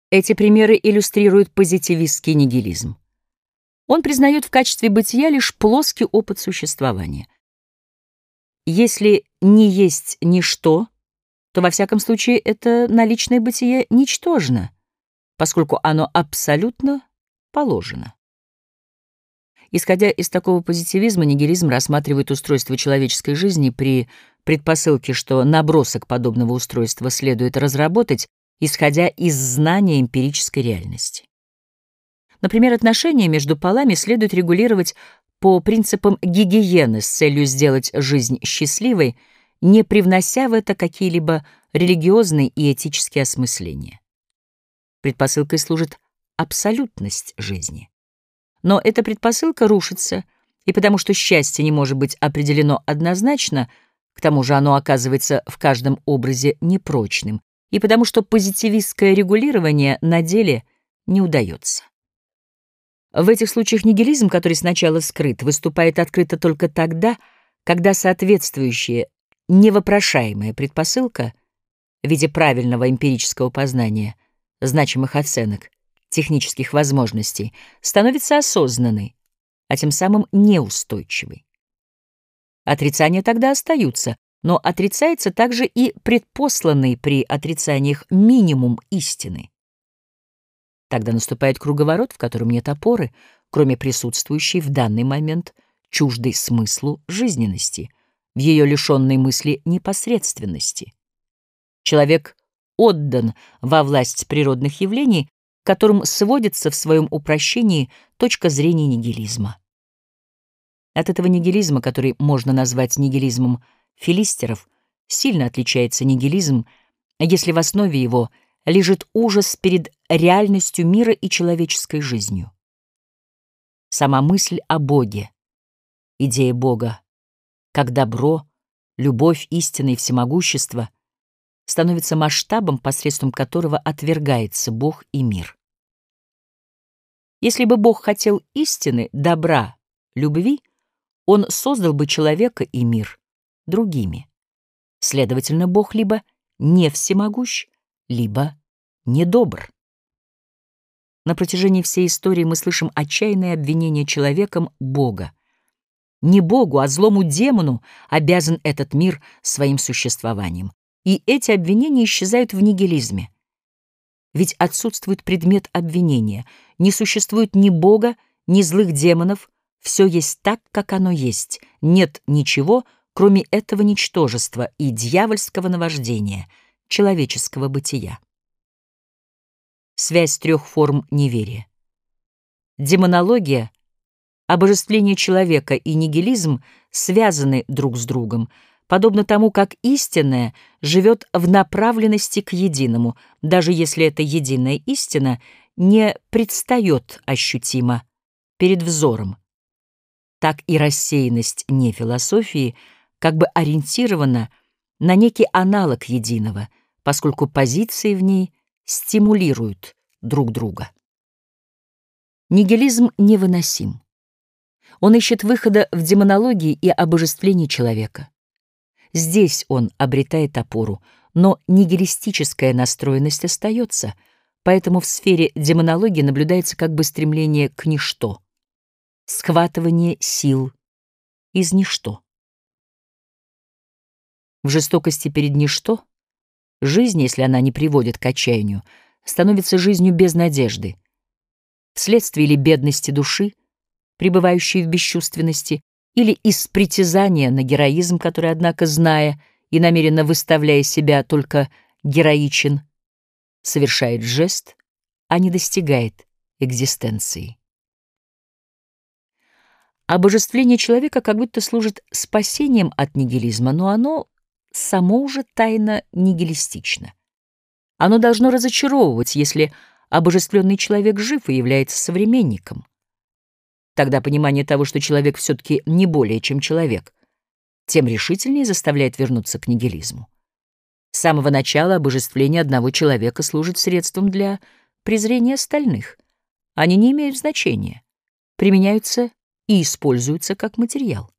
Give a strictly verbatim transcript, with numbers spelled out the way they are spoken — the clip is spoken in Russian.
Эти примеры иллюстрируют позитивистский нигилизм. Он признает в качестве бытия лишь плоский опыт существования. Если не есть ничто, то во всяком случае это наличное бытие ничтожно, поскольку оно абсолютно положено. Исходя из такого позитивизма, нигилизм рассматривает устройство человеческой жизни при предпосылке, что набросок подобного устройства следует разработать, исходя из знания эмпирической реальности. Например, отношения между полами следует регулировать по принципам гигиены с целью сделать жизнь счастливой, не привнося в это какие-либо религиозные и этические осмысления. Предпосылкой служит абсолютность жизни. Но эта предпосылка рушится, и потому что счастье не может быть определено однозначно, к тому же оно оказывается в каждом образе непрочным, и потому что позитивистское регулирование на деле не удается. В этих случаях нигилизм, который сначала скрыт, выступает открыто только тогда, когда соответствующая невопрошаемая предпосылка в виде правильного эмпирического познания, значимых оценок, технических возможностей становится осознанной, а тем самым неустойчивой. Отрицания тогда остаются, но отрицается также и предпосланный при отрицаниях минимум истины. Тогда наступает круговорот, в котором нет опоры, кроме присутствующей в данный момент чуждой смыслу жизненности, в ее лишенной мысли непосредственности. Человек отдан во власть природных явлений, к которым сводится в своем упрощении точка зрения нигилизма. От этого нигилизма, который можно назвать нигилизмом филистеров, сильно отличается нигилизм, если в основе его лежит ужас перед реальностью мира и человеческой жизнью. Сама мысль о Боге, идея Бога, как добро, любовь, истина и всемогущество, становится масштабом, посредством которого отвергается Бог и мир. Если бы Бог хотел истины, добра, любви, Он создал бы человека и мир другими. Следовательно, Бог либо не всемогущ, либо недобр. На протяжении всей истории мы слышим отчаянное обвинение человеком Бога. Не Богу, а злому демону обязан этот мир своим существованием. И эти обвинения исчезают в нигилизме. Ведь отсутствует предмет обвинения, не существует ни Бога, ни злых демонов, все есть так, как оно есть, нет ничего, кроме этого ничтожества и дьявольского наваждения, человеческого бытия. Связь трех форм неверия. Демонология, обожествление человека и нигилизм связаны друг с другом, подобно тому, как истинное живет в направленности к единому, даже если эта единая истина не предстает ощутимо перед взором. Так и рассеянность нефилософии как бы ориентирована на некий аналог единого, поскольку позиции в ней стимулируют друг друга. Нигилизм невыносим. Он ищет выхода в демонологии и обожествлении человека. Здесь он обретает опору, но нигилистическая настроенность остается, поэтому в сфере демонологии наблюдается как бы стремление к ничто, схватывание сил из ничто. В жестокости перед ничто жизнь, если она не приводит к отчаянию, становится жизнью без надежды, вследствие или бедности души, пребывающей в бесчувственности, или из притязания на героизм, который, однако, зная и намеренно выставляя себя только героичен, совершает жест, а не достигает экзистенции. Обожествление человека как будто служит спасением от нигилизма, но оно само уже тайно нигилистично. Оно должно разочаровывать, если обожествленный человек жив и является современником. Тогда понимание того, что человек все-таки не более чем человек, тем решительнее заставляет вернуться к нигилизму. С самого начала обожествление одного человека служит средством для презрения остальных. Они не имеют значения, применяются и используются как материал.